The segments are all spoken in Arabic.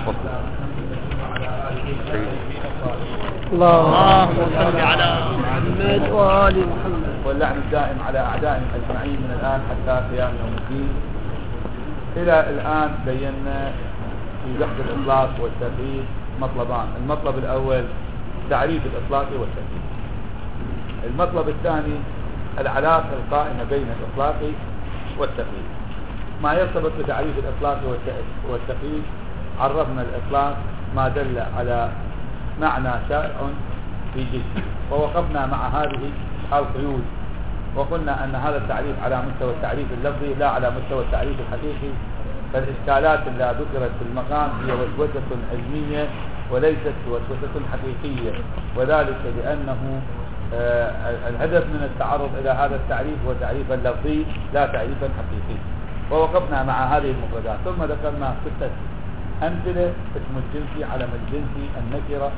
اللهم صل على محمد وآل محمد. واللعن الدائم على أعدائهم أجمعين من الآن حتى قيام يوم الدين. إلى الآن بينا في بحث الإطلاق والتقييد مطلبان. المطلب الأول تعريف الإطلاق والتقييد. المطلب الثاني العلاقة القائمة بين الإطلاق والتقييد. ما يرتبط بتعريف الإطلاق والتقييد: عرفنا الإطلاق ما دل على معنى شائع في جنسه، ووقفنا مع هذه القيود وقلنا أن هذا التعريف على مستوى التعريف اللفظي لا على مستوى التعريف الحقيقي، فالإشكالات التي ذكرت في المقام هي وسوسة علمية وليست وسوسة حقيقية، وذلك لأنه الهدف من التعرض إلى هذا التعريف هو تعريفا لفظي لا تعريفا حقيقي. ووقفنا مع هذه المفردات، ثم ذكرنا 6 أمثلة: اسم الجنسي، علم الجنسي، النكرة،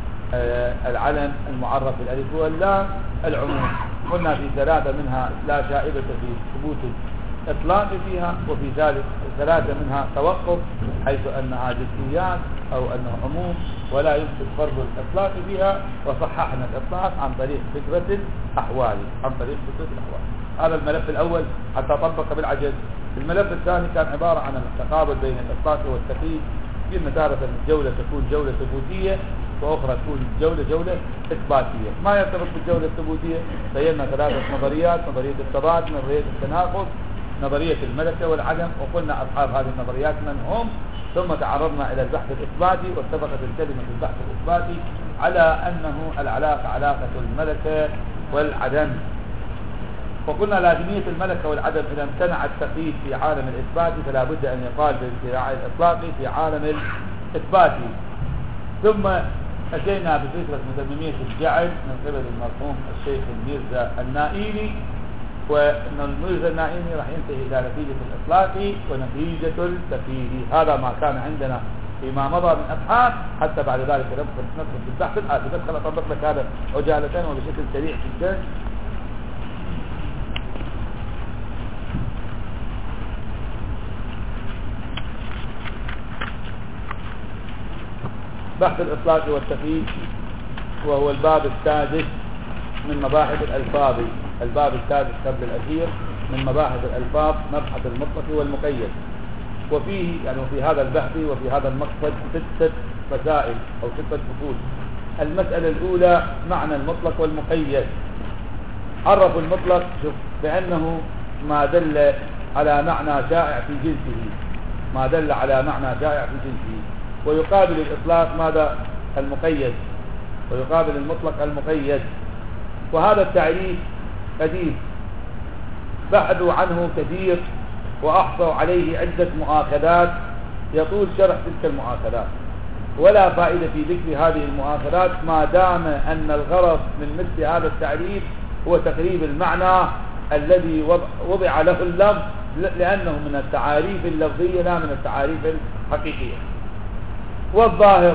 العلم، المعرف بالالف واللام، العموم. قلنا في 3 منها لا شائبة في ثبوت الإطلاق فيها، وفي 3 منها توقف حيث أنها جنسيات أو أنه عموم ولا يمكن فرض الإطلاق فيها، وصححنا الإطلاق عن طريق فكرة الأحوال. هذا الملف الأول حتى طبق بالعجز. الملف الثاني كان عبارة عن التقابل بين الإطلاق والتقييد، في تارة الجولة تكون جولة ثبوتية وأخرى تكون جولة إثباتية. ما يرتبط بالجولة الثبوتية بينا 3 نظريات: نظرية الثبات، نظرية التناقض، نظرية الملكة والعدم، وقلنا أصحاب هذه النظريات من هم، ثم تعرضنا إلى البحث الإثباتي، واتفقت الكلمة في البحث الإثباتي على أنه العلاقة علاقة الملكة والعدم. وقلنا لازمية الملكة والعدم إذا امتنع التقييد في عالم الإثبات فلا بد أن يقال بامتناع الإطلاقي في عالم الإثباتي. ثم أتينا بفكرة متممية الجعل من قبل المرحوم الشيخ الميرزا النائيني، وأن الميرزا النائيني راح ينتهي إلى نتيجة الإطلاقي ونتيجة التقييد. هذا ما كان عندنا فيما مضى من أبحاث، حتى بعد ذلك ندخل في البحث الآتي. بدخل أطبق لك هذا عجالة وبشكل سريع جدا. بحث الإطلاق والتقييد، وهو الباب السادس من مباحث الألفاظ، الباب السادس قبل الأخير من مباحث الألفاظ، مبحث المطلق والمقيد. وفيه يعني في هذا البحث وفي هذا المقصد 6 مسائل أو 6 فصول. المسألة الأولى معنى المطلق والمقيد. عرفوا المطلق بأنه ما دل على معنى شائع في جنسه، ما دل على معنى شائع في جنسه. ويقابل الإطلاق ماذا؟ المقيد، ويقابل المطلق المقيد. وهذا التعريف قديم، بحثوا عنه كثير وأحصوا عليه عدة مؤاخذات يطول شرح تلك المؤاخذات، ولا فائدة في ذكر هذه المؤاخذات ما دام أن الغرض من مثل هذا التعريف هو تقريب المعنى الذي وضع له اللفظ، لأنه من التعاريف اللفظية لا من التعاريف الحقيقية. والظاهر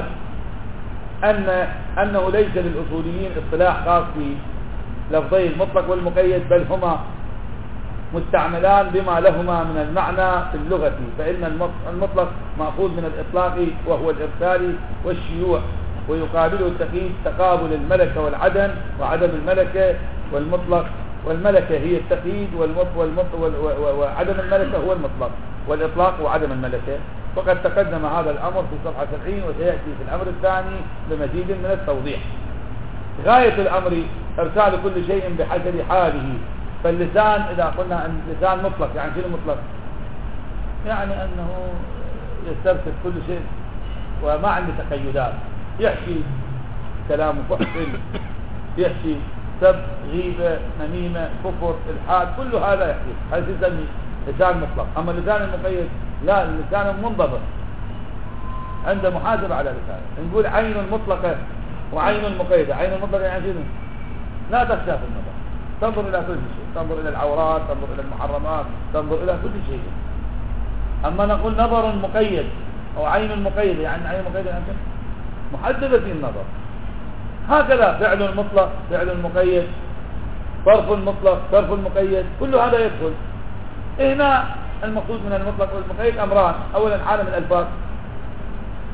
أنه ليس للأصوليين اصطلاح خاص في لفظي المطلق والمقيد، بل هما مستعملان بما لهما من المعنى في اللغة. فإن المطلق مأخوذ من الإطلاق وهو الإرسال والشيوع، ويقابله التقييد تقابل الملكة والعدم، وعدم الملكة والمطلق، والملكة هي التقييد وعدم الملكة هو المطلق، والإطلاق وعدم الملكة. وقد تقدم هذا الأمر في صفحة 70، وسيأتي في الأمر الثاني بمزيد من التوضيح. غاية الأمر إرسال كل شيء بحسب حاله. فاللسان إذا قلنا أن اللسان مطلق، يعني شنو مطلق؟ يعني أنه يسترسل كل شيء وما عنده تقيدات، يحكي كلام فحصل، يحكي سب، غيبة، نميمة، كفر، إلحاد، كل هذا يحكي، هذا يسمى لسان مطلق. أما اللسان المقيد لا، اللسان منضبط، عنده محاسبة على لسانه. نقول عين المطلقة وعين المقيدة. عين المطلقة يعني شنو؟ لا تخشى في النظر، تنظر إلى كل شيء، تنظر إلى العورات، تنظر إلى المحرمات، تنظر إلى كل شيء. أما نقول نظر مقيد أو عين مقيدة، يعني عين مقيدة يعني محددة في النظر. هكذا فعل المطلق، فعل المقيد، صرف المطلق، صرف المقيد، كل هذا يدخل. هنا المقصود من المطلق والمقيد أمران: أولا عالم الألفاظ،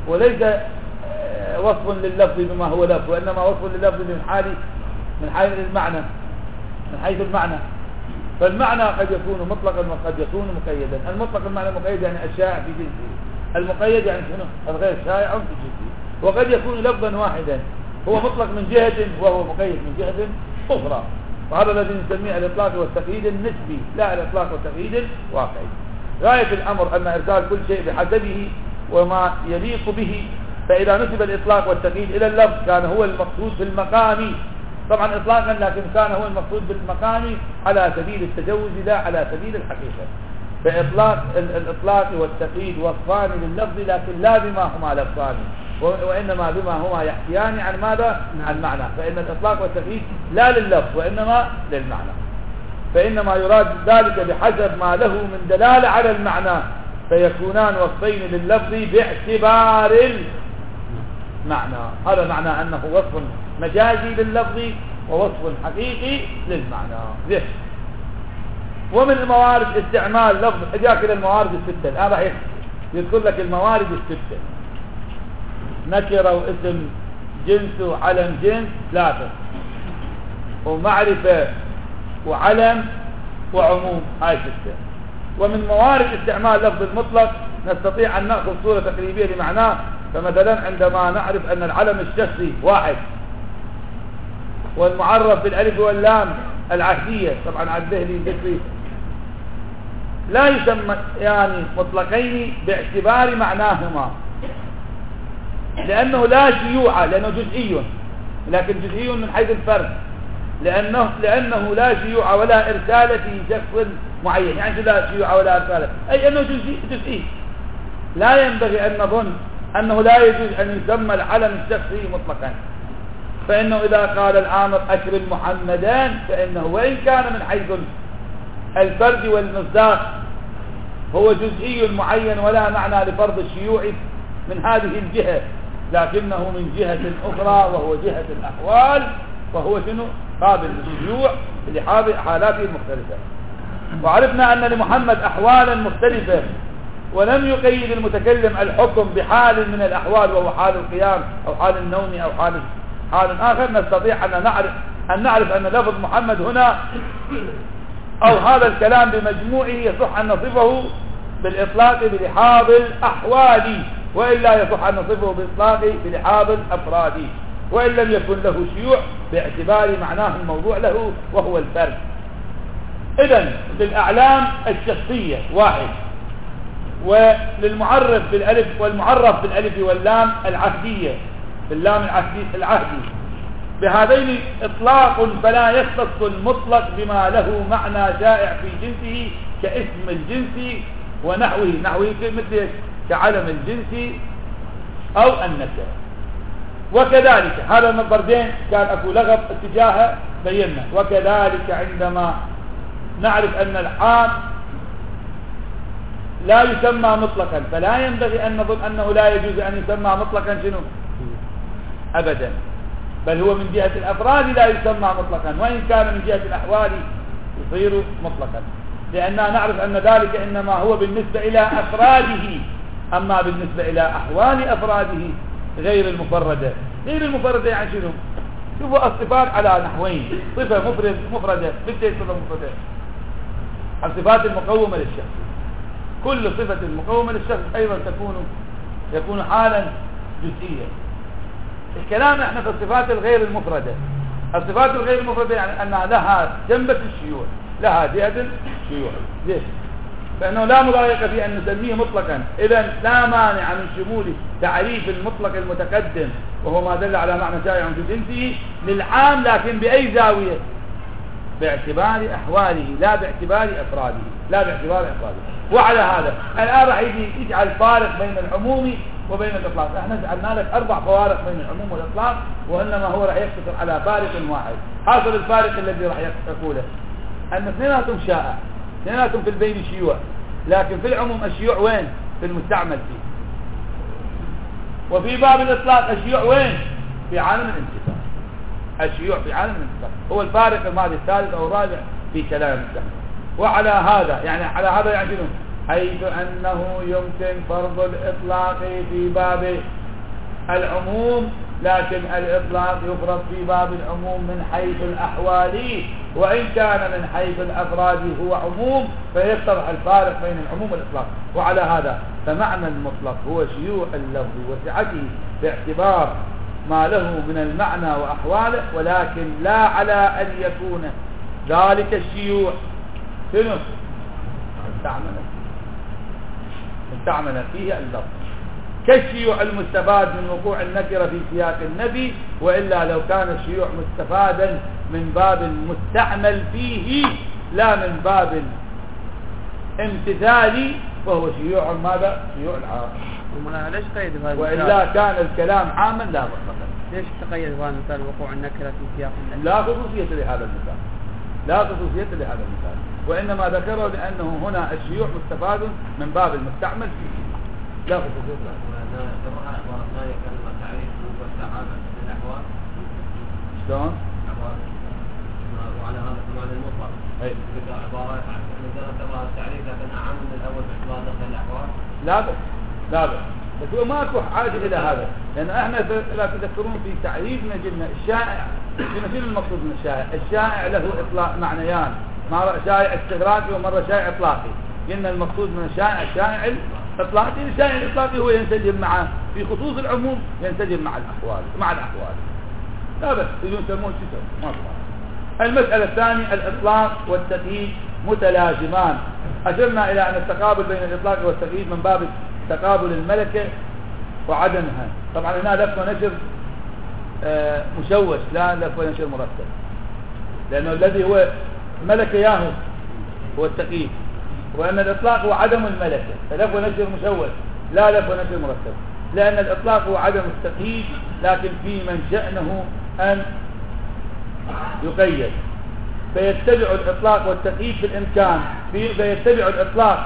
وليس وصف لللفظ بما هو لفظ، وإنما وصف لللفظ من حيث المعنى، من حيث المعنى. فالمعنى قد يكون مطلقا وقد يكون مقيدا. المطلق المعنى المقيد يعني الشائع في جنسه، المقيد يعني شنو؟ الغير شائع في جنسه. وقد يكون لفظا واحدا هو مطلق من جهة وهو مقيد من جهة أخرى، وهذا الذي نسميه الإطلاق والتقييد النسبي، لا الإطلاق والتقييد الواقعي. غاية الأمر أن إرسال كل شيء بحسبه وما يليق به. فإذا نسب الإطلاق والتقييد إلى اللفظ كان هو المقصود بالمقام، طبعا إطلاقا، لكن كان هو المقصود بالمقام على سبيل التجوز لا على سبيل الحقيقة. فإطلاق الإطلاق والتقييد وصفان لللفظ، لكن لا بما هما لفظان، وإنما بما هما يحكيان عن ماذا؟ عن معنى. فإن الإطلاق والتقييد لا لللفظ وإنما للمعنى، فإنما يراد ذلك بحسب ما له من دلالة على المعنى، فيكونان وصفين لللفظ باعتبار المعنى. هذا معنى أنه وصف مجازي لللفظ ووصف حقيقي للمعنى. ليش؟ ومن موارد استعمال لفظ حجاك إلى الموارد الستة. الآن راح يذكر لك الموارد الستة: نكرة واسم جنس وعلم جنس 3، ومعرفة وعلم وعموم، هاي 6. ومن موارد استعمال لفظ المطلق نستطيع أن نأخذ صورة تقريبية لمعناه. فمثلا عندما نعرف أن العلم الشخصي واحد، والمعرف بالألف واللام العهدية، طبعا عهده ذكري، لا يسمى يعني مطلقين باعتبار معناهما، لأنه لا شيوع، لأنه جزئي، لكن جزئي من حيث الفرد، لأنه لا شيوع ولا إرسال في شخص معين. يعني لا شيوع ولا إرسال، أي أنه جزئي. لا ينبغي أن نظن أنه لا يجوز أن يسمى العلم الشخصي مطلقا. فإنه إذا قال الآمر أكرم محمدان، فإنه وإن كان من حيث الفرد والمصداق هو جزئي معين ولا معنى لفرض الشيوع من هذه الجهة، لكنه من جهة أخرى وهو جهة الأحوال، وهو شنو؟ قابل للشيوع لحالاته المختلفة. وعرفنا أن لمحمد أحوالا مختلفة، ولم يقيد المتكلم الحكم بحال من الأحوال وهو حال القيام أو حال النوم أو حال آخر. نستطيع أن نعرف أن لفظ محمد هنا أو هذا الكلام بمجموعه يصح أن نصفه بالإطلاق بلحاظ الأحوال، وإلا يصح أن نصفه بالإطلاق بلحاظ الأفراد، وإن لم يكن له شيوع باعتبار معناه الموضوع له وهو الفرد. إذن بالأعلام الشخصية واحد، وللمعرف بالألف والمعرف بالألف واللام العهدية، باللام العهدي، بهذين إطلاق فلا يختص المطلق بما له معنى شائع في جنسه كاسم الجنس ونحوه، مثل كعلم الجنس أو النكرة. وكذلك هذا البردين كان أكو لغب اتجاهه بينا. وكذلك عندما نعرف أن العام لا يسمى مطلقا، فلا ينبغي أن نظن أنه لا يجوز أن يسمى مطلقا شنو؟ أبدا، بل هو من جهة الأفراد لا يسمى مطلقا، وإن كان من جهة الأحوال يصير مطلقا، لأننا نعرف أن ذلك إنما هو بالنسبة إلى أفراده، أما بالنسبة إلى أحوال أفراده غير المفردة. غير المفردة يعني شنو؟ شوفوا الصفات على نحوين: صفة مفردة، مثل صفة مفردة الصفات المقومة للشخص. كل صفة مقومة للشخص أيضا يكون حالا جزئيا. الكلام احنا في الصفات الغير المفردة. الصفات الغير المفردة يعني أنها لها جنبة الشيوع، لها جهة الشيوع. ليش؟ فإنه لا مضايق في أن نسميه مطلقا. إذن لا مانع من شمول تعريف المطلق المتقدم وهو ما دل على معنى شائع في جنسه للعام، لكن بأي زاوية؟ باعتبار أحواله لا باعتبار أفراده، وعلى هذا الآن راح يجعل فارق بين العموم وبين الإطلاق. احنا جعلنا لك 4 فوارق بين العموم والإطلاق، وإنما هو راح يقتصر على فارق واحد. حاصل الفارق الذي راح يقوله أن اثنيناتهم شائع، اثنيناتهم في البين شيوع، لكن في العموم الشيوع وين؟ في المستعمل فيه. وفي باب الإطلاق الشيوع وين؟ في عالم الانتفاع. الشيوع في عالم الانتفاع هو الفارق الماضي الثالث أو الرابع في كلام المستعمل. وعلى هذا يعني حيث أنه يمكن فرض الإطلاق في باب العموم، لكن الإطلاق يفرض في باب العموم من حيث الأحوال، وإن كان من حيث الأفراد هو عموم، فيتضح الفارق بين العموم والإطلاق. وعلى هذا فمعنى المطلق هو شيوع اللفظ وسعته باعتبار ما له من المعنى وأحواله، ولكن لا على أن يكون ذلك الشيوع استعمل فيه اللفظ كالشيوع المستفاد من وقوع النكرة في سياق النفي، وإلا لو كان الشيوع مستفادا من باب المستعمل فيه لا من باب الامتثال، فهو شيوع ماذا؟ شيوع العام. ليش قيد بهذا؟ وإلا كان الكلام عاما لا مطلقا. ليش تقيد بهذا المثال وقوع النكرة في سياق النفي؟ لا خصوصية لهذا المثال، لا خصوصية لهذا المثال، وإنما ذكره لأنه هنا الشيوع مستفاد من باب المستعمل فيه، لا خصوصية لهذا. شلون؟ وعلى هذا كمان المطلق. تلك عبارة عن تبغى التعريف لكن أعم من الأول باعتبار دخل الأحوال. لا بس هو ماكو حاجة إلى هذا، لأن احنا لا تذكرون في تعريفنا قلنا الشائع، شنو المقصود من الشائع؟ الشائع له إطلاق معنيان، مرة شائع استغراقي ومرة شائع إطلاقي. قلنا المقصود من الشائع الإطلاقي، الشائع الإطلاقي هو ينسجم مع في خصوص العموم، ينسجم مع الأحوال. لا بس يسمون ما طبعا. المسألة الثانية الإطلاق والتقييد متلازمان. أشرنا إلى أن التقابل بين الإطلاق والتقييد من باب تقابل الملكة وعدمها. طبعا هنا لف ونشر مشوش، لا لف ونشر مرتب، لأنه الذي هو ملكة ياهو هو التقييد، وأن الإطلاق هو عدم الملكة، فلف ونشر مشوش لا لف ونشر مرتب، لأن الإطلاق هو عدم التقييد، لكن في من شأنه أن يقيد، فيتبع الإطلاق والتقييد بالإمكان، فيتبع الإطلاق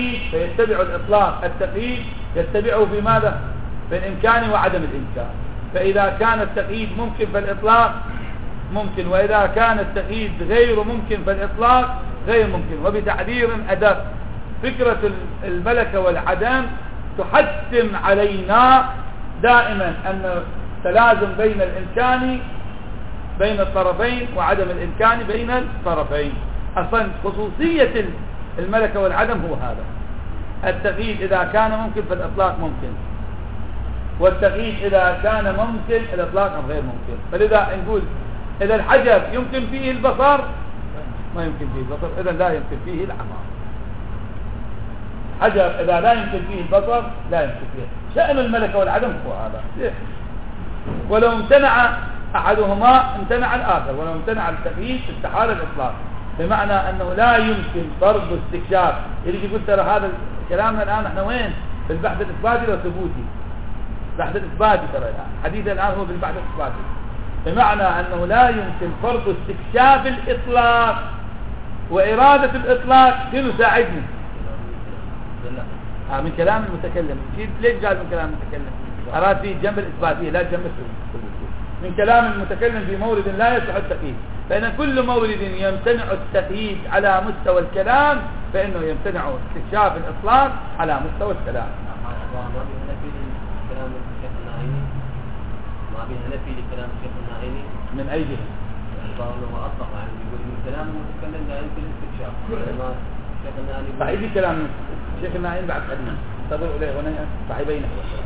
التقييد يتبعه في ماذا؟ بالإمكان وعدم الإمكان. فإذا كان التقييد ممكن فالإطلاق ممكن، وإذا كان التقييد غير ممكن فالإطلاق غير ممكن. وبتعبير أدق، فكرة الملكة والعدم تحتم علينا دائما أن تلازم بين الإمكان بين الطرفين وعدم الإمكان بين الطرفين. أصلا خصوصية الملكة والعدم هو هذا، التقييد إذا كان ممكن فالإطلاق ممكن، والتقييد إذا كان ممكن الإطلاق غير ممكن. فلذا نقول إذا الحجر يمكن فيه البصر ما يمكن فيه البصر، إذا لا يمكن فيه العمى. حجر إذا لا يمكن فيه البصر لا يمكن فيه. شأن الملكة والعدم هو هذا. ولو امتنع أحدهما امتنع الآخر، ولو امتنع التقييد استحال الإطلاق، بمعنى أنه لا يمكن فرض استكشاف. اللي يقول ترى هذا كلامنا الآن احنا وين؟ في البحث الإثباتي والثبوتي. البحث الإثباتي ترى الآن حديث الآن هو في البحث الإثباتي، بمعنى أنه لا يمكن فرض استكشاف الإطلاق وإرادة الإطلاق. شنو ساعدني؟ من كلام المتكلم. ليش قال من كلام المتكلم؟ أراد فيه جنب الإثباتية لا جنب الثبوتية. من كلام المتكلم في مورد لا يصح التقييد، فإن كل مورد يمتنع التقييد على مستوى الكلام فإنه يمتنع استكشاف الإطلاق على مستوى الكلام. ما بيها نفي لكلام الشيخ الناهيني من أي جهة؟ هو أطلق يعني يقول من كلام المتكلم لا يمكن الاستكشاف. الشيخ الناهيني صحيح كلام الشيخ الناهيني بعد حديث تضرب إليه هنا صحيحين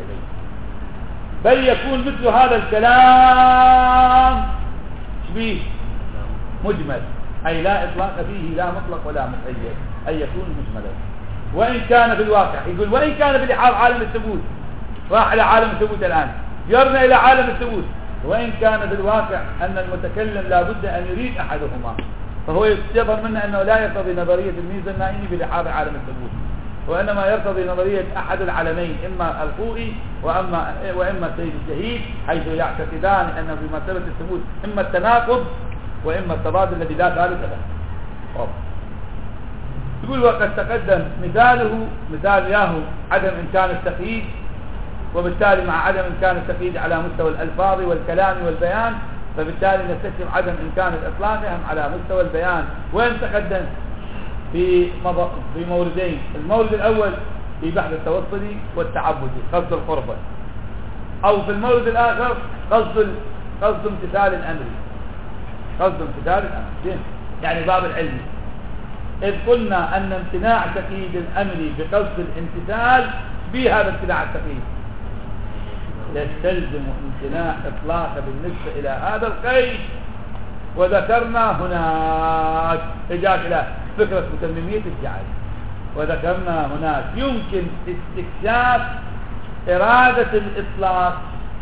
بل يكون مثل هذا الكلام شبيه مجمل، أي لا إطلاق فيه لا مطلق ولا مقيد، أي يكون مجملا. وإن كان في الواقع يقول وإن كان في لحاظ عالم الثبوت، راح إلى عالم الثبوت الآن، جرنا إلى عالم الثبوت، وإن كان في الواقع أن المتكلم لا بد أن يريد أحدهما، فهو يستظهر منه أنه لا يرتضي نظرية الميزة النائمي بلحاظ عالم الثبوت، وإنما يرتضي نظرية أحد العالمين، إما الخوئي وإما السيد الشهيد، حيث يعتقدان أن في مرتبة الثبوت إما التناقض وإما التضاد الذي لا ثالث له. يقول وقد تقدم مثال ياهو عدم إمكان التقييد، وبالتالي مع عدم إمكان التقييد على مستوى الألفاظ والكلام والبيان، فبالتالي نستشعر عدم إمكان الإطلاق على مستوى البيان. وين تقدم؟ في موردين. المورد الأول في بحث التوصلي والتعبدي قصد القربة، أو في المورد الآخر قصد امتثال الأمر، يعني باب العلم. إذ قلنا أن امتناع تقييد الأمر بقصد الامتثال بهذا امتناع التقييد يستلزم امتناع إطلاقه بالنسبة إلى هذا القيد. وذكرنا هناك إجاء إلى فكرة متممية الجعل، وذكرنا هناك يمكن استكشاف إرادة الإطلاق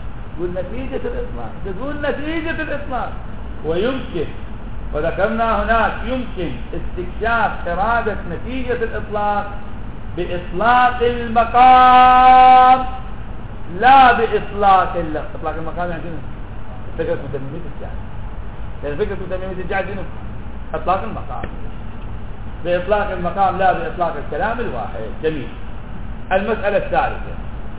تقول نتيجة الإطلاق ويمكن، وذكرنا هناك يمكن استكشاف إرادة نتيجة الإطلاق بإطلاق المقام لا بإطلاق اللفظ. إطلاق المقام يعني فكرة متممية الجعل، لأن فكرة متممية الجعل دي إطلاق المقام، بإطلاق المقام لا بإطلاق الكلام الواحد. جميل. المسألة الثالثة،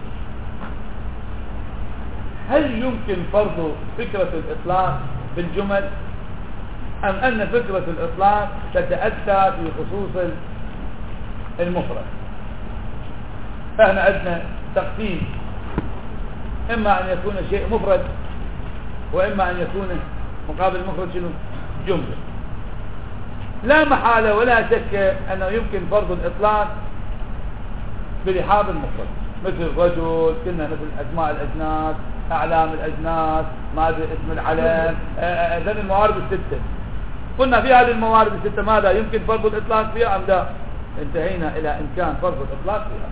هل يمكن فرض فكرة الإطلاق بالجمل أم أن فكرة الإطلاق تتأتى في خصوص المفرد؟ فإحنا عندنا تقسيم، إما أن يكون شيء مفرد وإما أن يكون مقابل المفرد شنو؟ جملة. لا محالة ولا شك أنه يمكن فرض الإطلاق برحاب المفرد، مثل الرجل، كنا مثل أسماء الأجناس، أعلام الأجناس، ما أدري اسم العلم، هذه الموارد الستة. قلنا في هذه الموارد الستة ماذا يمكن فرض الإطلاق فيها أم لا؟ انتهينا إلى إمكان فرض الإطلاق فيها.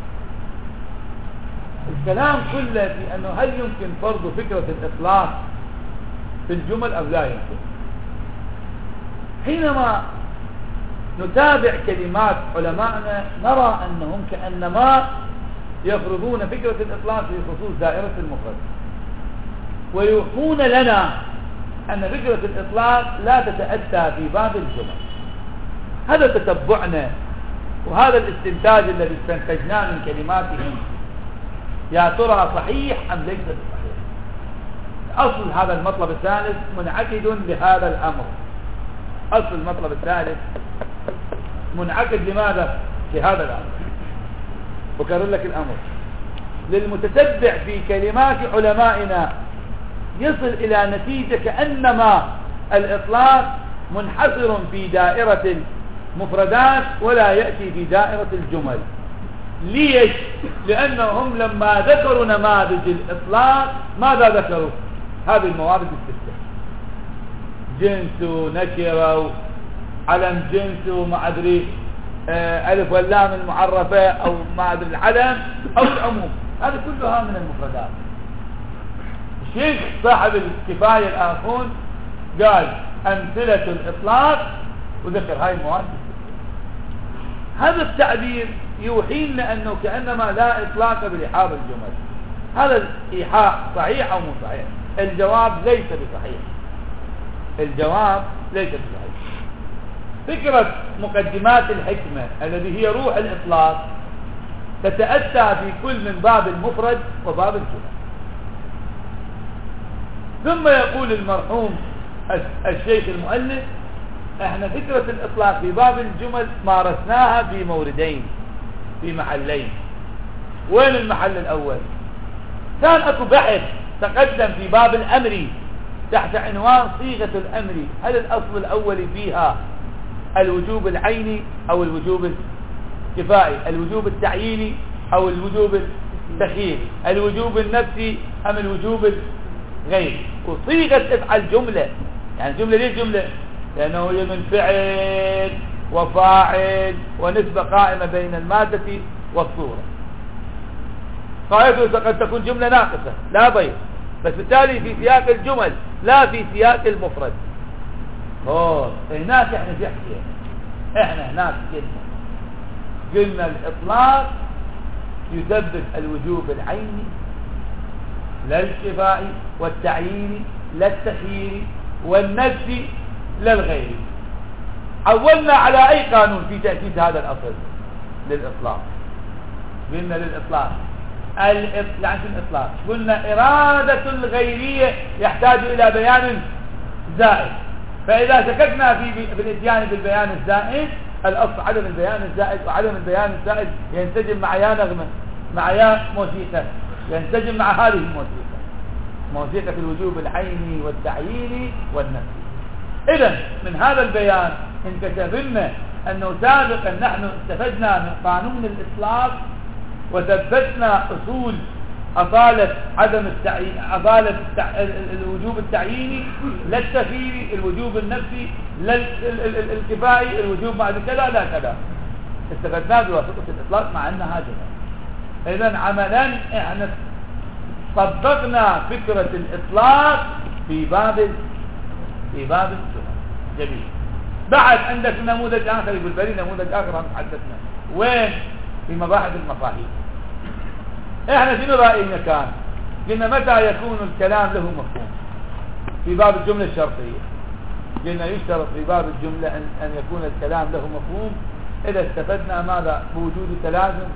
الكلام كله في أنه هل يمكن فرض فكرة الإطلاق في الجمل أم لا يمكن. حينما نتابع كلمات علمائنا نرى أنهم كأنما يفرضون فكرة الإطلاق في خصوص دائرة المفرد، ويوحون لنا أن فكرة الإطلاق لا تتأتى في باب الجمل. هذا تتبعنا وهذا الاستنتاج الذي استنتجناه من كلماتهم يا ترى صحيح أم ليس بصحيح. أصل هذا المطلب الثالث منعقد لهذا الأمر. أصل المطلب الثالث منعقد لماذا؟ لهذا الأمر. وكرر لك الأمر للمتتبع في كلمات علمائنا يصل إلى نتيجة كأنما الإطلاق منحصر في دائرة المفردات ولا يأتي في دائرة الجمل. ليش؟ لأنهم لما ذكروا نماذج الإطلاق ماذا ذكروا؟ هذه الموارد الستة: جنس ونكرة وعلم جنس وما أدري ألف واللام المعرفة أو ما أدري العلم أو العموم، هذه كلها من المفردات. الشيخ صاحب الكفاية الآخون قال أمثلة الإطلاق وذكر هاي الموارد. هذا التعبير يوحي لنا أنه كأنما لا إطلاق برحاب الجمل. هذا الإيحاء صحيح أو مو صحيح؟ الجواب ليس بصحيح. الجواب ليس بصحيح. فكرة مقدمات الحكمة الذي هي روح الإطلاق تتأتى في كل من باب المفرد وباب الجمل. ثم يقول المرحوم الشيخ المؤلف: احنا فكرة الإطلاق في باب الجمل مارسناها في موردين، في محلين. وين المحل الأول؟ كان اكو بحث تقدم في باب الأمر تحت عنوان صيغة الأمر، هل الأصل الأول فيها الوجوب العيني أو الوجوب الكفائي، الوجوب التعييني أو الوجوب التخييري، الوجوب النفسي أم الوجوب الغيري. وصيغة افعل جملة، يعني جملة ليه جملة؟ لأنه هي من فعل وفاعل ونسبة قائمة بين المادة والصورة. قاعدة قد تكون جملة ناقصة لا ضير، بس بالتالي في سياق الجمل لا في سياق المفرد. هناك احنا في حكي، احنا هناك قلنا الإطلاق يثبت الوجوب العيني لا الكفائي والتعييني لا التخييري والنفسي لا الغيري. عولنا على أي قانون في تأكيد هذا الأصل للإطلاق؟ قلنا للإطلاق يعني الإطلاق قلنا إرادة الغيرية يحتاج إلى بيان زائد، فإذا سكتنا في الإتيان بالبيان الزائد الأصل عدم البيان الزائد، وعدم البيان الزائد ينسجم مع يا نغمة، مع يا موسيقى، ينسجم مع هذه الموسيقى، موسيقى الوجوب العيني والتعييني والنفسي. إذن من هذا البيان انكشف لنا أنه سابقا نحن استفدنا من قانون الإطلاق وثبتنا أصول أصالة الوجوب التعييني، لا التخييري، الوجوب النفسي، لا الكفائي، الوجوب مع كذا لا كذا، استفدنا بواسطة الإطلاق مع أنها جمع. إذن عملا احنا طبقنا فكرة الإطلاق في باب الجمع. جميل. بعد عندك نموذج آخر، يقول بلي نموذج آخر حدثنا وين؟ في مباحث المفاهيم. احنا شنو رأينا كان؟ قلنا متى يكون الكلام له مفهوم؟ في باب الجملة الشرطية. قلنا يشترط في باب الجملة أن يكون الكلام له مفهوم إذا استفدنا ماذا؟ بوجود تلازم،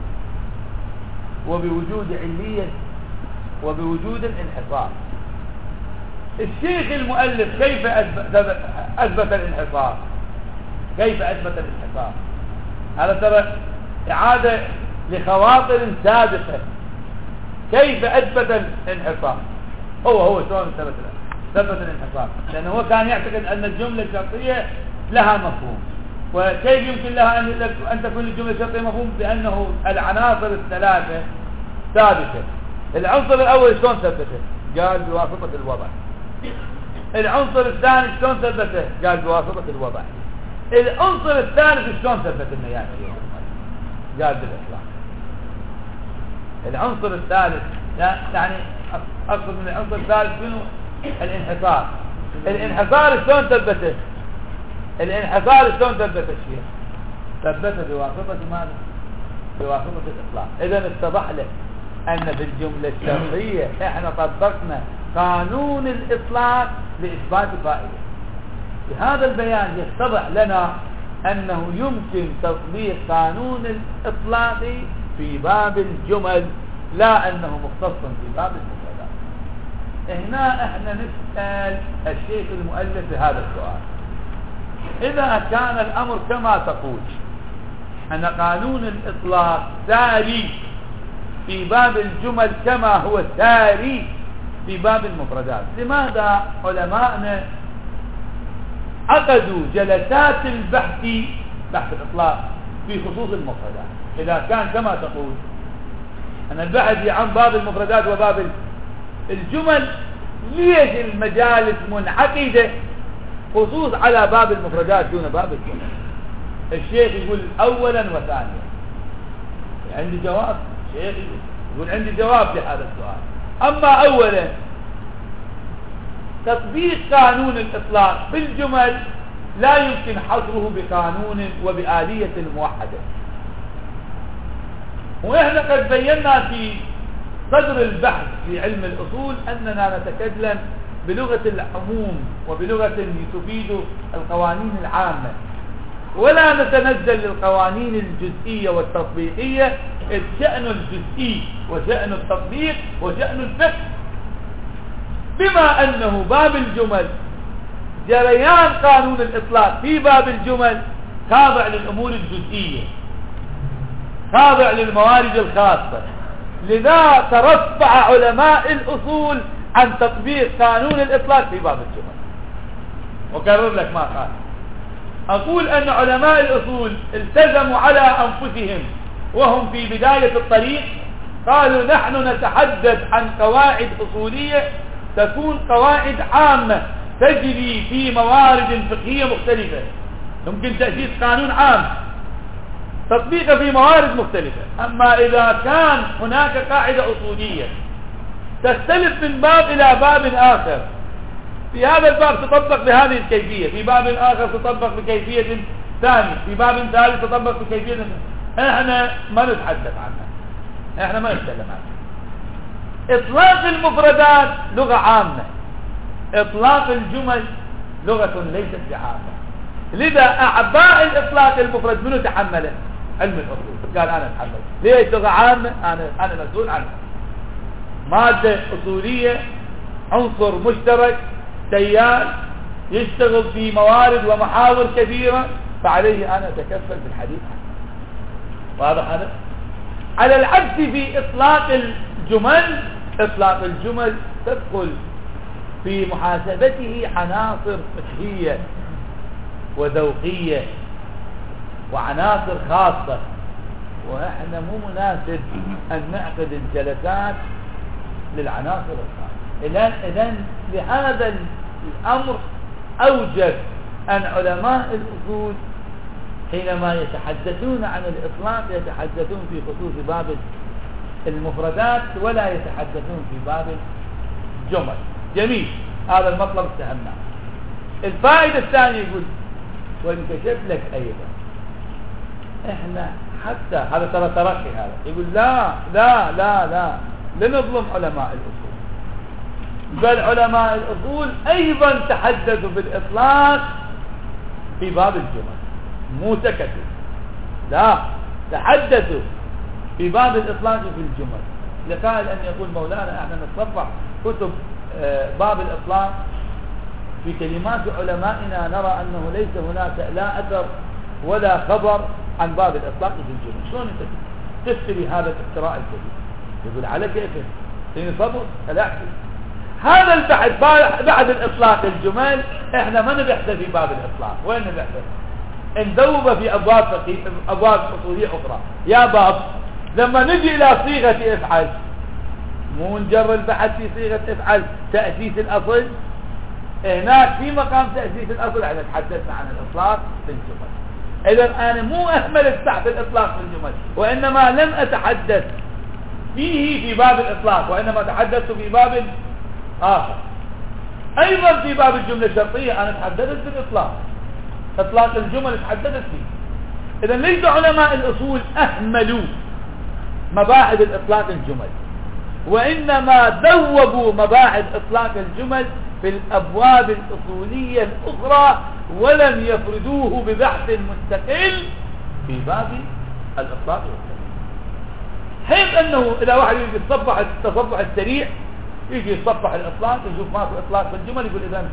وبوجود علية، وبوجود الانحصار. الشيخ المؤلف كيف أثبت الانحصار؟ كيف أثبت الانحصار؟ هذا ترى إعادة لخواطر سابقة. كيف أثبت الانحصار؟ هو شلون ثبت الانحصار؟ لأنه هو كان يعتقد أن الجملة الشرطية لها مفهوم. وكيف يمكن لها أن تكون الجملة الشرطية مفهوم؟ بأنه العناصر الثلاثة ثابتة. العنصر الأول شلون ثبته؟ قال بواسطة الوضع. العنصر الثاني شلون ثبته؟ قال بواسطة الوضع. العنصر الثالث شلون ثبت انه يعني؟ قال بالإطلاق. العنصر الثالث يعني اقصد من العنصر الثالث منه الانحصار. الانحصار شلون ثبته؟ الانحصار شلون ثبت الشيء؟ ثبته بواسطة ماذا؟ بواسطة الإطلاق. إذا اتضح لك أن في الجملة الشرطية احنا طبقنا قانون الإطلاق لإثبات فائدة. بهذا البيان يتضح لنا أنه يمكن تطبيق قانون الإطلاق في باب الجمل، لا أنه مختص في باب المفردات. هنا احنا نسأل الشيخ المؤلف بهذا السؤال: إذا كان الأمر كما تقول أن قانون الإطلاق ساري في باب الجمل كما هو ساري في باب المفردات، لماذا علماءنا عقدوا جلسات البحث، بحث الإطلاق في خصوص المفردات؟ إذا كان كما تقول أن البحث عن باب المفردات وباب الجمل، ليش المجالس منعقدة خصوص على باب المفردات دون باب الجمل؟ الشيخ يقول أولا وثانيا. عندي جواب. الشيخ يقول عندي جواب لهذا السؤال. أما أولا، تطبيق قانون الإطلاق في الجمل لا يمكن حصره بقانون وبآلية موحدة. وإحنا قد بينا في صدر البحث في علم الأصول أننا نتكلم بلغة العموم وبلغة تفيد القوانين العامة، ولا نتنزل للقوانين الجزئية والتطبيقية، إذ شأن الجزئي وشأن التطبيق وشأن الفقه. بما أنه باب الجمل جريان قانون الإطلاق في باب الجمل خاضع للأمور الجزئية، خاضع للموارد الخاصة، لذا ترفع علماء الأصول عن تطبيق قانون الإطلاق في باب الجمل. وكرر لك ما قال. أقول أن علماء الأصول التزموا على أنفسهم وهم في بداية الطريق، قالوا نحن نتحدث عن قواعد أصولية تكون قواعد عامة تجري في موارد فقهية مختلفة، يمكن تأسيس قانون عام تطبيقه في موارد مختلفة. أما إذا كان هناك قاعدة أصولية تختلف من باب إلى باب آخر، في هذا الباب تطبق بهذه الكيفية، في باب آخر تطبق بكيفية ثانية، في باب ثالث تطبق بكيفية ثانية، احنا ما نتحدث عنها، احنا ما نتكلم عنها. إطلاق المفردات لغة عامة، إطلاق الجمل لغة ليست بعامة. لذا أعباء الإطلاق المفرد منه تحمله؟ علم الأصول قال أنا أتحمل. ليش لغة عامة؟ أنا مسؤول عنها. مادة أصولية، عنصر مشترك، تيار يشتغل في موارد ومحاور كثيرة، فعليه أنا أتكفل بالحديث عنه. واضح هذا؟ على العكس في إطلاق الجمل، إطلاق الجمل تدخل في محاسبته عناصر فقهية وذوقية وعناصر خاصة، وإحنا مو مناسب أن نعقد الجلسات للعناصر الخاصة. إذن لهذا الأمر أوجب أن علماء الأصول حينما يتحدثون عن الإطلاق يتحدثون في خصوص باب المفردات ولا يتحدثون في باب الجمل. جميل، هذا المطلب استهمناه. الفائدة الثانية يقول وانكشف لك أيضا احنا حتى هذا ترى ترقي، هذا يقول لا لا لا لا لنظلم علماء الأصول، بل علماء الأصول أيضا تحدثوا بالإطلاق في باب الجمل، مو سكتوا، لا تحدثوا في باب الإطلاق في الجمل. لقال أن يقول مولانا احنا نتصفح كتب باب الإطلاق في كلمات علمائنا نرى أنه ليس هناك لا أثر ولا خبر عن باب الإطلاق في الجمل. شلون انت تفتري هذا الافتراء الكبير؟ يقول على كيفك تين صبر الاحسن هذا البحث بعد الإطلاق الجمل. احنا ما نبحث في باب الإطلاق، وين نبحث؟ ندوب في أبواب أصولية أخرى. يا باب لما نجي إلى صيغة افعل، مو نجر البحث في صيغة افعل تأسيس الأصل، هناك في مقام تأسيس الأصل احنا تحدثنا عن الإطلاق في الجمل. إذا أنا مو أهملت تحت الإطلاق في الجمل، وإنما لم أتحدث فيه في باب الإطلاق، وإنما تحدثت في باب آخر. أيضا في باب الجملة الشرطية أنا تحدثت بالإطلاق، إطلاق الجمل تحدثت فيه. إذا ليس علماء الأصول أهملوا مباحث الإطلاق الجمل، وإنما ذوبوا مباحث إطلاق الجمل في الأبواب الأصولية الأخرى، ولم يفردوه ببحث مستقل في باب الإطلاق والتقييد. حيث أنه إذا واحد يجي يتصفح التصفح السريع، يجي يتصفح الإطلاق يشوف ما في إطلاق في الجمل، يقول إذن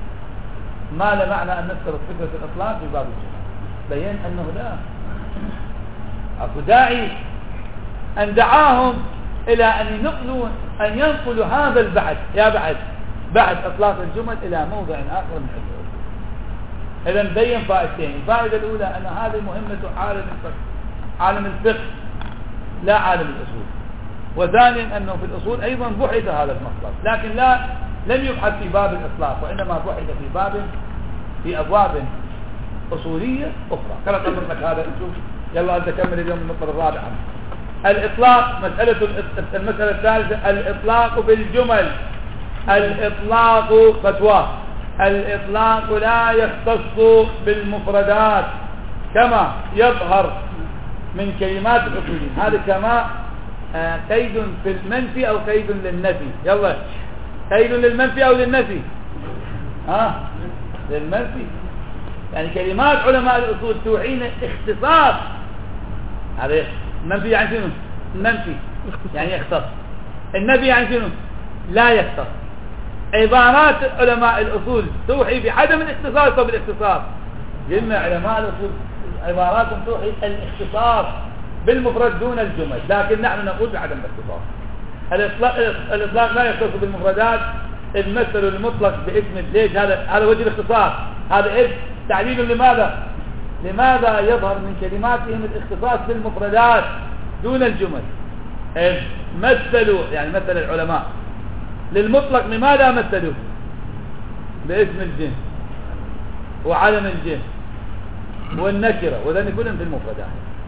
ما له معنى أن نذكر فكرة الإطلاق في باب الجمل. بين أنه لا أكو داعي أن دعاهم إلى أن ينقلوا هذا البحث، يا بعد إطلاق الجمل إلى موضع آخر من الأصول. إذن بين فائدتين. الفائدة الأولى أن هذه مهمة عالم الفقه لا عالم الأصول، وثانيا أنه في الأصول أيضا بحث هذا المطلب، لكن لم يبحث في باب الإطلاق، وإنما بحث في أبواب أصولية أخرى. كما قلت لك هذا، شوف يلا أنت كمل اليوم المطلب الرابع عنه. الإطلاق المسألة الثالثة الإطلاق بالجمل. الإطلاق فتوى، الإطلاق لا يختص بالمفردات كما يظهر من كلمات الأصوليين. هذا كما قيد في المنفي أو قيد للنفي. يلا قيد للمنفي أو للنفي؟ للمنفي. يعني كلمات علماء الأصول توعين اختصاص. هذا المنفي يعني شنو؟ المنفي يعني يختص. النفي يعني شنو؟ لا يختص. عبارات علماء الأصول توحي بعدم الاختصاص أو بالاختصاص. قلنا علماء الأصول عباراتهم توحي الاختصاص بالمفرد دون الجمل، لكن نحن نقول بعدم الاختصاص. الإطلاق لا يختص بالمفردات. المثل المطلق باسم ليش؟ هذا وجه الاختصاص. هذا إيش؟ تعليل لماذا يظهر من كلماتهم الاختصاص بالمفردات دون الجمل؟ مثلوا يعني مثل العلماء للمطلق، لماذا مثلوا؟ باسم الجنس وعلم الجنس والنكرة، وذلك كلهم في المفردات.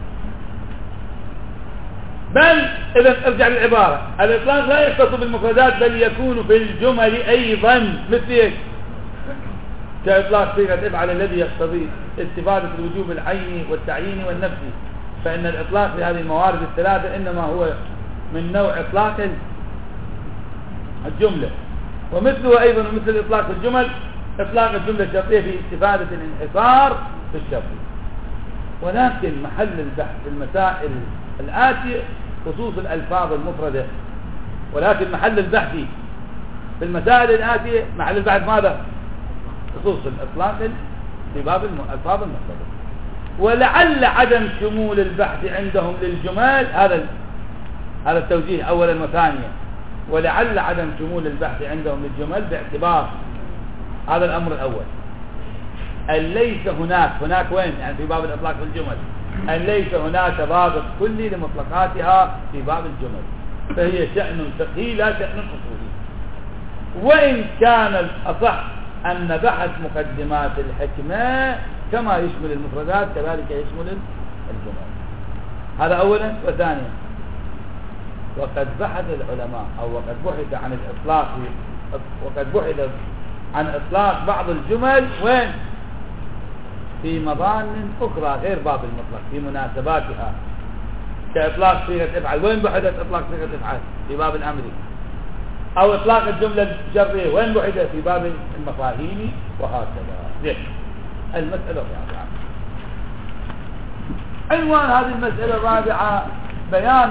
بل إذا ارجع للعبارة، الإطلاق لا يختص بالمفردات بل يكون في الجمل أيضا، مثل ايش؟ كإطلاق صيغة افعل الذي يقتضي استفادة الوجوب العيني والتعييني والنفسي، فإن الإطلاق في هذه الموارد الثلاثة إنما هو من نوع إطلاق الجملة. ومثله أيضا مثل الإطلاق في الجمل إطلاق الجملة الشرطية في استفادة الانحصار في الشرط. ولكن محل البحث في المسائل الآتية خصوص الألفاظ المفردة، ولكن محل البحث في المسائل الآتية محل البحث ماذا؟ خصوص الإطلاق في باب الألفاظ المفردة. ولعل عدم شمول البحث عندهم للجمال، هذا التوجيه أولا وثانيا، ولعل عدم شمول البحث عندهم للجمال باعتبار هذا الأمر الأول أن ليس هناك وين يعني في باب الإطلاق في الجمل، أن ليس هناك ضابط كلي لمطلقاتها في باب الجمل، فهي شأن فقهي لا شأن أصولي. وإن كان الأصح أن بحث مقدمات الحكمة كما يشمل المفردات كذلك يشمل الجمل. هذا أولا. وثانيا وقد بحث العلماء أو وقد بحث عن الإطلاق وقد بحث عن إطلاق بعض الجمل وين؟ في مظان أخرى غير باب المطلق في مناسباتها كإطلاق صيغة افعل. وين بحثت إطلاق صيغة افعل؟ في باب الأمر. أو إطلاق الجملة الجرية وين بحثت؟ في باب المفاهيم. وهكذا. ليش؟ المسألة الرابعة. عنوان هذه المسألة الرابعة بيان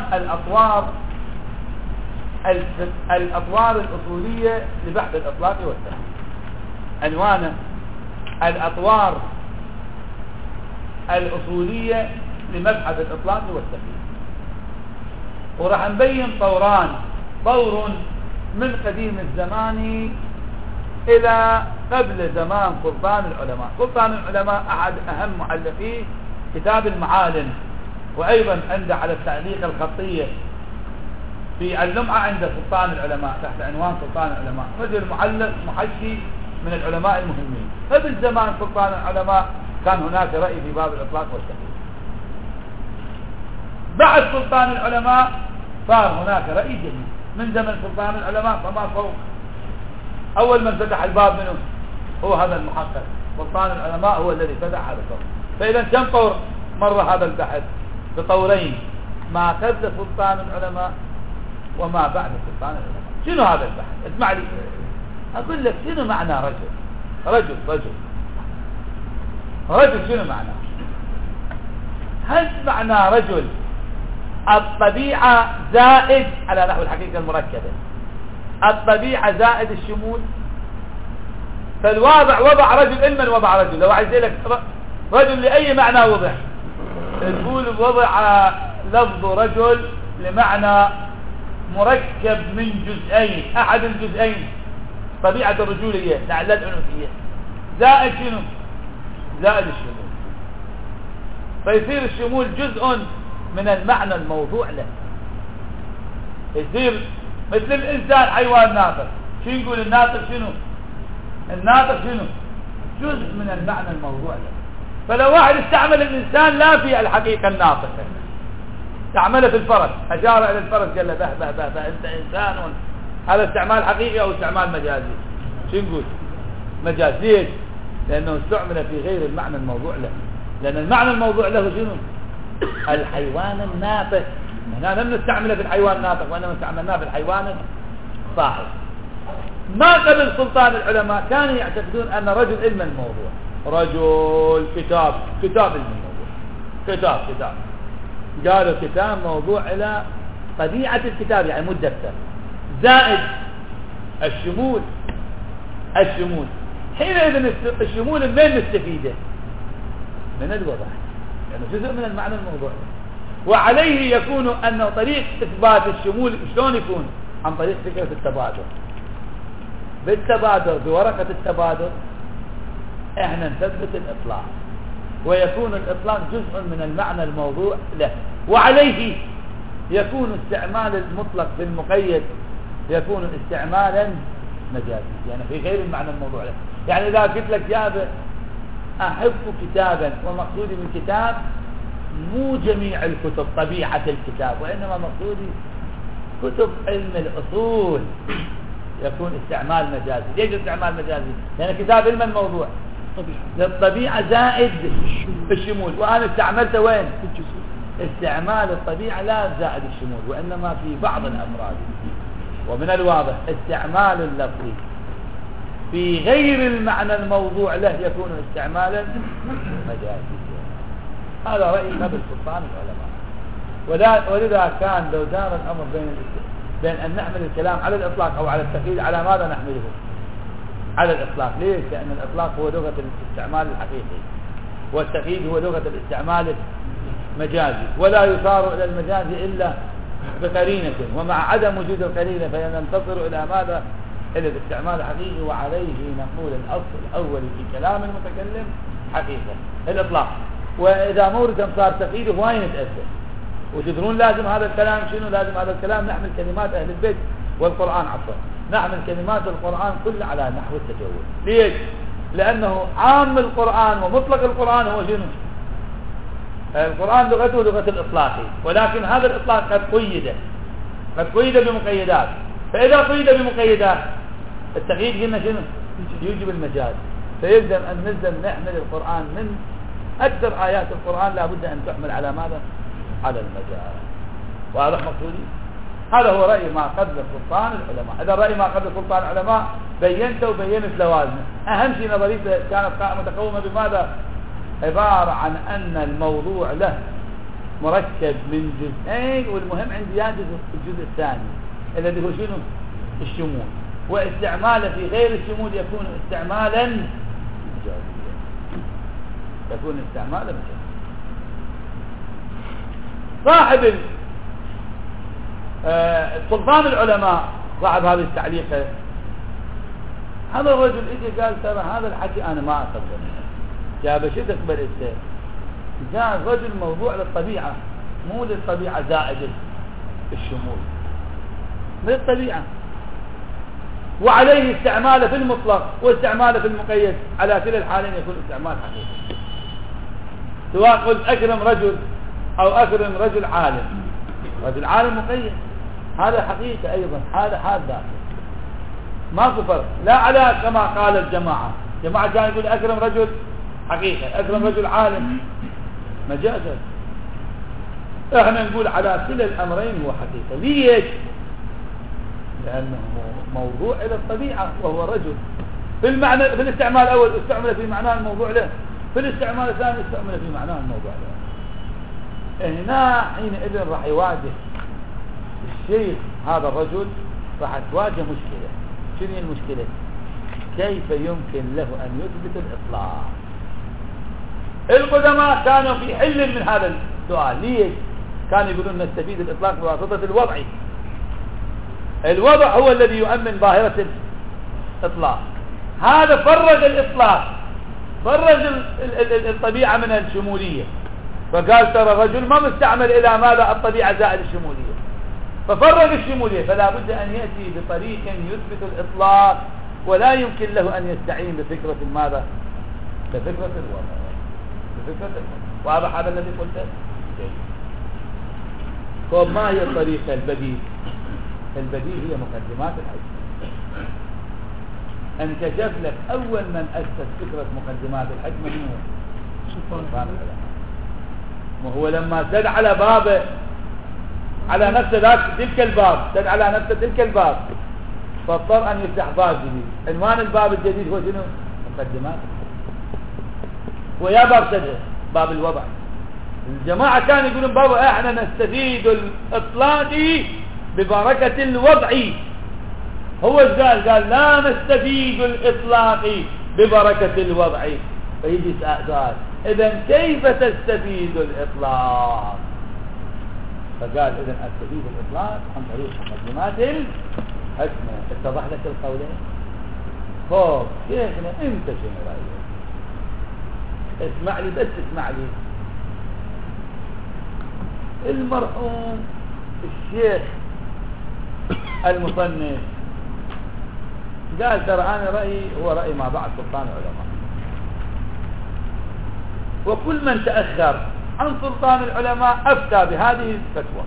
الأطوار الأصولية لبحث الإطلاق والتحقيق. عنوانه الأطوار الأصولية لمبحث الإطلاق والتحقيق. وراح نبين طوران، طور من قديم الزمان إلى قبل زمان سلطان العلماء. سلطان العلماء أحد أهم مؤلفي كتاب المعالم، وأيضا عنده على التعليق الخطية في اللمعة عند سلطان العلماء تحت عنوان سلطان العلماء، رجل معلق محشي من العلماء المهمين. قبل زمان سلطان العلماء كان هناك رأي في باب الإطلاق والتحقيق. بعد سلطان العلماء صار هناك رأي جديد. من زمن سلطان العلماء فما فوق. أول من فتح الباب منه هو هذا المحقق. سلطان العلماء هو الذي فتح هذا الباب. فإذا كم طور مر هذا البحث؟ بطورين، ما قبل سلطان العلماء وما بعد سلطان العلماء. شنو هذا البحث؟ اسمع لي أقول لك شنو معنى رجل شنو معناه؟ هل معنى رجل الطبيعة زائد على نحو الحقيقة المركبة، الطبيعة زائد الشمول؟ فالواضع وضع رجل علما وضع رجل. لو عايز لك رجل لأي معنى وضع، تقول وضع لفظ رجل لمعنى مركب من جزئين، أحد الجزئين طبيعة الرجولية لعل العنفية زائد شنو؟ زائد الشمول. فيصير الشمول جزء من المعنى الموضوع له. يصير مثل الإنسان حيوان ناطق. شو نقول الناطق شنو؟ الناطق شنو؟ جزء من المعنى الموضوع له. فلو واحد استعمل الإنسان لا في الحقيقة الناطق، استعمله في الفرس، أشار إلى الفرس قال له به أنت إنسان. هذا استعمال حقيقي أو استعمال مجازي؟ شو نقول؟ مجاز. ليش؟ لأنه استعمل في غير المعنى الموضوع له. لأن المعنى الموضوع له شنو؟ الحيوان الناطق. هنا لم نستعمله في الحيوان الناطق وإنما استعملناه في الحيوان الصاحب. ما قبل سلطان العلماء كانوا يعتقدون أن رجل علم الموضوع، رجل كتاب علم الموضوع، كتاب قالوا كتاب موضوع إلى طبيعة الكتاب يعني مدثر، زائد الشمول. حينئذ الشمول من نستفيده؟ من الوضع، يعني جزء من المعنى الموضوع. وعليه يكون أنه طريق إثبات الشمول شلون يكون؟ عن طريق فكرة التبادر. بالتبادر بورقة التبادر احنا نثبت الإطلاق، ويكون الإطلاق جزء من المعنى الموضوع له. وعليه يكون استعمال المطلق بالمقيد يكون استعمالا مجازي، يعني في غير المعنى الموضوع له. يعني إذا قلت لك يا أحب كتابا، ومقصودي من كتاب مو جميع الكتب طبيعة الكتاب، وإنما مقصودي كتب علم الأصول، يكون استعمال مجازي. ليش استعمال مجازي؟ لأن كتاب علم الموضوع للطبيعة زائد الشمول، وأنا استعملته وين؟ استعمال الطبيعة لا زائد الشمول، وإنما في بعض الأفراد. ومن الواضح استعمال اللفظ في غير المعنى الموضوع له يكون استعمالا مجازيا. هذا رأي قبل سلطان العلماء. ولذا كان لو دار الأمر بين أن نحمل الكلام على الإطلاق أو على التقييد، على ماذا نحمله؟ على الإطلاق. ليش؟ لأن الإطلاق هو لغة الاستعمال الحقيقي، والتقييد هو لغة الاستعمال المجازي، ولا يصار إلى المجاز إلا بقرينة، ومع عدم وجود القرينة فينتصر إلى ماذا؟ إلى الاستعمال الحقيقي. وعليه نقول الأصل الأول في كلام المتكلم حقيقة الإطلاق، وإذا مورد صار تقييده وين يتأثر. وتدرون لازم هذا الكلام شنو؟ لازم هذا الكلام نحمل كلمات أهل البيت والقرآن عفوا، نحمل كلمات القرآن كله على نحو التجوز. ليش؟ لأنه عام القرآن ومطلق القرآن هو شنو؟ القرآن لغته لغة الإطلاق، ولكن هذا الإطلاق قد قيد بمقيدات. فإذا قيد بمقيدات التقييد قلنا شنو؟ يوجب المجاز. فيلزم أن نلزم نحمل القرآن من أكثر آيات القرآن لا بد أن تحمل على ماذا؟ على المجاز. واضح مقصودي؟ هذا هو رأي ما قبل سلطان العلماء. هذا الرأي ما قبل سلطان العلماء بينته وبينت لوازمه. أهم شيء نظريته كانت متقومة بماذا؟ عبارة عن أن الموضوع له مركب من جزئين، والمهم عندي الجزء الثاني الذي هو شنو؟ الشمول. واستعماله في غير الشمول يكون استعمالا مجازيا، يكون استعمالا مجازيا. صاحب سلطان العلماء صاحب هذه التعليقة، هذا الرجل اجى قال ترى هذا الحكي انا ما اقبله. جاب شو تقبل انت؟ جاء الرجل موضوع للطبيعة، مو للطبيعة زائد الشمول، للطبيعة، وعليه استعماله في المطلق واستعماله في المقيد. على كلا الحالين يكون استعمال حقيقي، سواء قلت اكرم رجل او اكرم رجل عالم. رجل عالم مقيد، هذا حقيقة ايضا، هذا حال ذاته، ماكو فرق. لا على كما قال الجماعة كان يقول اكرم رجل حقيقة، اكرم رجل عالم مجازا. احنا نقول على كلا الامرين هو حقيقة. ليش؟ لانه موضوع الى الطبيعة وهو الرجل. في المعنى في الاستعمال الاول استعمل في معناه الموضوع له، في الاستعمال الثاني استعمل في معناه الموضوع له. هنا حينئذ راح يواجه الشيخ هذا الرجل، راح تواجه مشكلة. شنو هي المشكلة؟ كيف يمكن له ان يثبت الاطلاق؟ القدماء كانوا في حل من هذا السؤال. ليش؟ كانوا يقولون نستفيد الاطلاق بواسطة الوضع. الوضع هو الذي يؤمن ظاهرة الاطلاق. هذا فرغ الاطلاق، فرغ الطبيعة من الشمولية، فقال ترى الرجل ما مستعمل الى ماذا؟ الطبيعة زائد الشمولية، ففرغ الشمولية. فلا بد ان يأتي بطريق يثبت الاطلاق، ولا يمكن له ان يستعين بفكرة ماذا؟ بفكرة الوضع، بفكرة الوضع. واضح هذا الذي قلته؟ طيب ما هي الطريقة البديل؟ البديل هي مقدمات الحكمة. انكشف لك اول من اسس فكرة مقدمات الحكمة من هو؟ سلطان العلماء. وهو لما سد على بابه على نفسه تلك الباب، سد على نفسه تلك الباب، فاضطر ان يفتح باب جديد. عنوان الباب الجديد هو شنو؟ مقدمات. ويا باب سده باب الوضع. الجماعة كانوا يقولون بابا احنا نستفيد الاطلاق ببركة الوضع. هو قال لا نستفيد الاطلاق ببركة الوضع. فيجي سؤال، اذا كيف تستفيد الاطلاق؟ فقال اذا استفيد الاطلاق عن طريق مقدمات الحكمة. اتضح لك القولين؟ خوف شيخنا انت شنو رايك؟ اسمع لي بس، اسمع لي. المرحوم الشيخ المصنف قال ترى انا رأيي هو رأي ما بعد سلطان العلماء، وكل من تأخر عن سلطان العلماء أفتى بهذه الفتوى.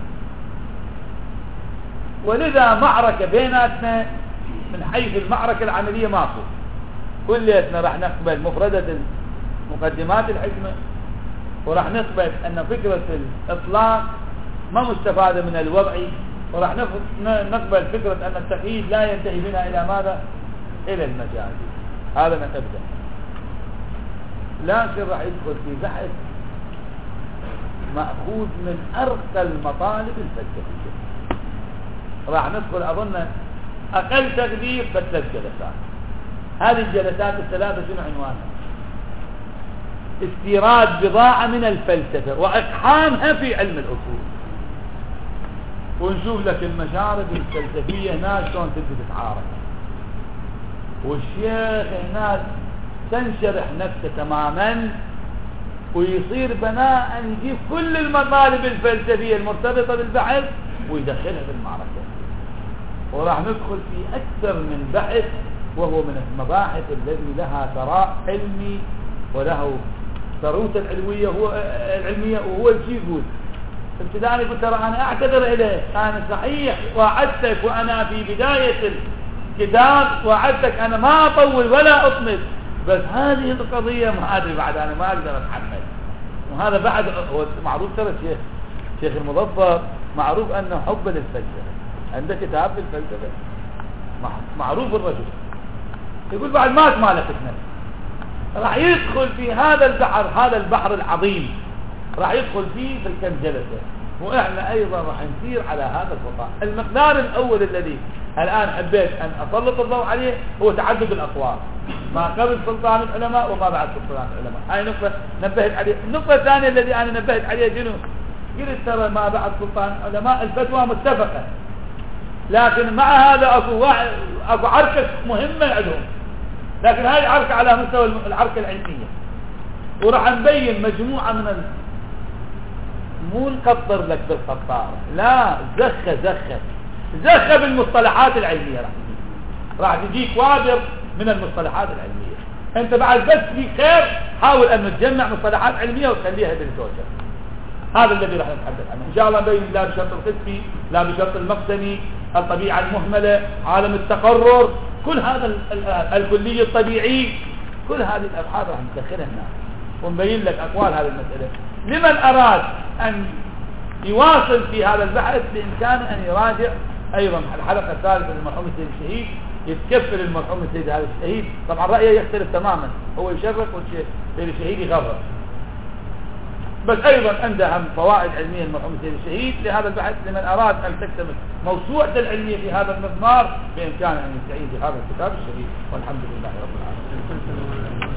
ولذا معركة بيناتنا من حيث المعركة العملية ماكو، كليتنا راح نقبل مفردة مقدمات الحكمة، وراح نقبل أن فكرة الإطلاق ما مستفادة من الوضع، وراح نقبل فكرة أن التقييد لا ينتهي بنا إلى ماذا؟ إلى المجاز. هذا ما نبدأ. لكن راح يدخل في بحث مأخوذ من أرقى المطالب الفلسفية. راح ندخل أظن أقل تقدير في 3 جلسات. هذه الجلسات الثلاثة شنو عنوانها؟ استيراد بضاعة من الفلسفة وإقحامها في علم الأصول، ونشوف لك المشارب الفلسفية هناك شلون تبدأ تتعارك، والشيخ هناك تنشرح نفسه تماما ويصير بناء يجيب كل المطالب الفلسفية المرتبطة بالبحث ويدخلها بالمعركة. وراح ندخل في أكثر من بحث، وهو من المباحث الذي لها ثراء علمي وله ثروة العلمية وهو الشيء يقول ابتداء يقول ترى أنا أعتذر إليه، أنا صحيح وعدتك وأنا في بداية الكتاب وعدتك أنا ما أطول ولا أطمس، بس هذه القضية ما أدري بعد أنا ما أقدر أتحمل. وهذا بعد هو معروف ترى شيخ المظفر معروف أنه حب للفلسفة، عنده كتاب بالفلسفة معروف الرجل، يقول بعد ما لك نفس راح يدخل في هذا البحر العظيم، راح يدخل فيه في الكم جلسة، وإحنا أيضا راح نسير على هذا الخطأ. المقدار الأول الذي الآن حبيت أن أسلط الضوء عليه هو تعدد الأقوال، ما قبل سلطان العلماء وما بعد سلطان العلماء. هاي نقطة نبهت عليه. النقطة الثانية الذي أنا نبهت عليه جنو قلت ترى ما بعد سلطان العلماء الفتوى متفقة، لكن مع هذا أكو عركة مهمة عندهم، لكن هاي العركة على مستوى العركة العلمية، وراح نبين مجموعة من مو نقطر لك بالقطارة، لا زخة بالمصطلحات العلمية، راح تجيك وادر من المصطلحات العلمية. انت بعد بس في خير حاول ان تجمع مصطلحات علمية وتخليها بالزوجة. هذا الذي راح نتحدث عنه ان شاء الله، نبين لا بشرط القسمي لا بشرط المقسمي، الطبيعة المهملة، عالم التقرر، كل هذا الكلي الطبيعي، كل هذه الابحاث راح ندخلها هنا ونبين لك اقوال هذه المسألة. لمن اراد ان يواصل في هذا البحث بامكانه ان يراجع ايضا الحلقة الثالثة للمرحوم السيد الشهيد، يتكفل المرحوم السيد هذا الشهيد، طبعا رأيه يختلف تماما، هو يشرق والسيد الشهيد يغرر، بس ايضا عنده هم فوائد علمية المرحوم السيد الشهيد لهذا البحث. لمن اراد ان تكتمل موسوعة العلمية في هذا المضمار بامكانه ان يستعين بهذا الكتاب الشهيد، والحمد لله رب العالمين.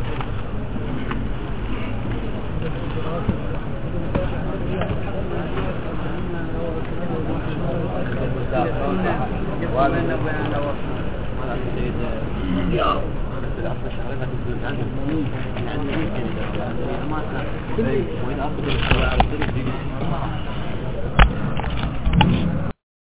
وإذا أخذ